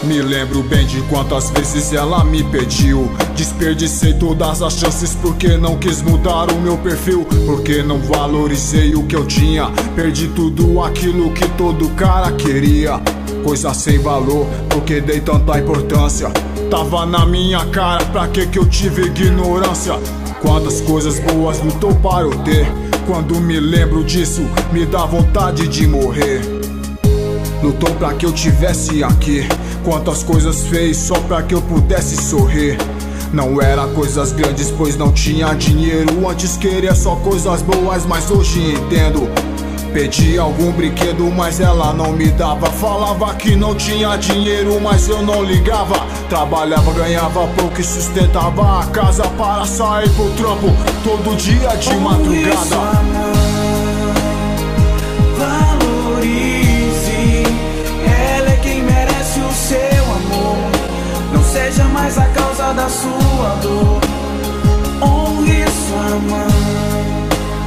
Me lembro bem de quantas vezes ela me pediu. Desperdicei todas as chances porque não quis mudar o meu perfil, porque não valorizei o que eu tinha. Perdi tudo aquilo que todo cara queria. Coisa sem valor, porque dei tanta importância. Tava na minha cara, pra que eu tive ignorância? Quantas coisas boas lutou para eu ter. Quando me lembro disso, me dá vontade de morrer. Lutou pra que eu tivesse aqui. Quantas coisas fez só pra que eu pudesse sorrir. Não era coisas grandes, pois não tinha dinheiro. Antes queria só coisas boas, mas hoje entendo. Pedi algum brinquedo, mas ela não me dava. Falava que não tinha dinheiro, mas eu não ligava. Trabalhava, ganhava pouco e sustentava a casa para sair pro trampo todo dia de madrugada. Valorize, ela é quem merece o seu amor. Não seja mais a causa da sua dor. Honre sua mãe.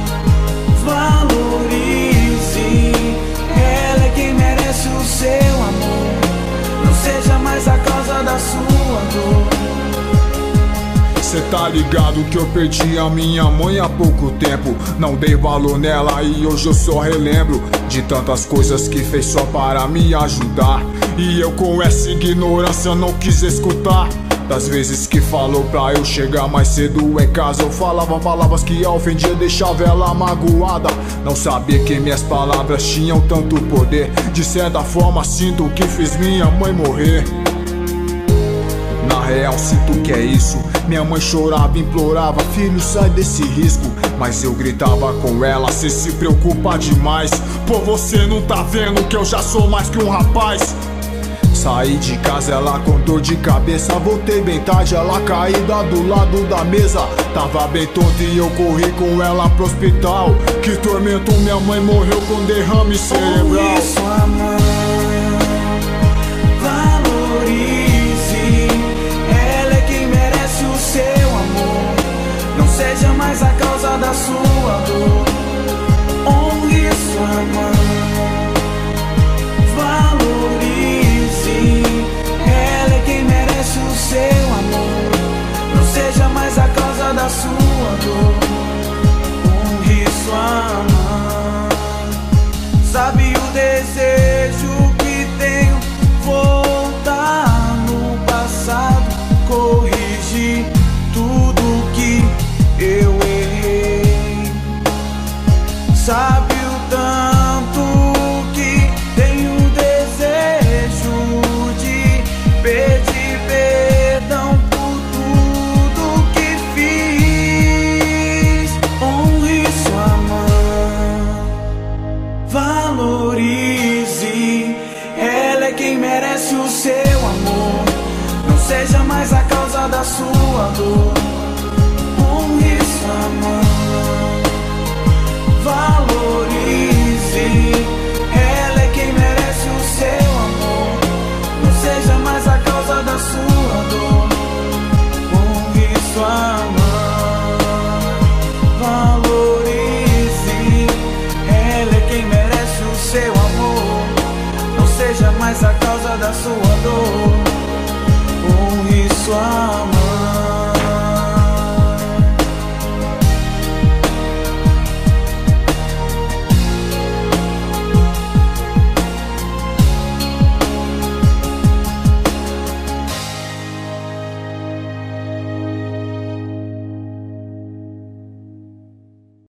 Valorize, ela é quem merece o seu amor. Não seja mais a causa da sua dor. Cê tá ligado que eu perdi a minha mãe há pouco tempo. Não dei valor nela e hoje eu só relembro de tantas coisas que fez só para me ajudar. E eu com essa ignorância não quis escutar. Das vezes que falou pra eu chegar mais cedo em casa, eu falava palavras que a ofendia, deixava ela magoada. Não sabia que minhas palavras tinham tanto poder. De certa forma sinto que fiz minha mãe morrer. Na real sinto que é isso. Minha mãe chorava, implorava, filho, sai desse risco. Mas eu gritava com ela, cê se preocupa demais. Pô, você não tá vendo que eu já sou mais que um rapaz. Saí de casa, ela com dor de cabeça. Voltei bem tarde, ela caída do lado da mesa. Tava bem tonta e eu corri com ela pro hospital. Que tormento, minha mãe morreu com derrame cerebral. Honre sua mãe. Valorize, ela é quem merece o seu amor. Não seja mais a causa da sua dor. Honre sua mãe. Valorize, ela é quem merece o seu amor. Não seja mais a causa da sua dor. Honre sua mãe. Sabe o desejo que tenho? Voltar no passado, corrigir tudo que eu errei. Sabe o tanto que tenho desejo de pedir perdão por tudo que fiz. Honre sua mãe. Valorize, ela é quem merece o seu amor. Não seja mais a causa da sua dor. Honre sua mãe. Valorize, ela é quem merece o seu amor. Não seja mais a causa da sua dor. Honre sua mãe. Valorize, ela é quem merece o seu amor. Não seja mais a causa da sua dor. Honre sua mãe.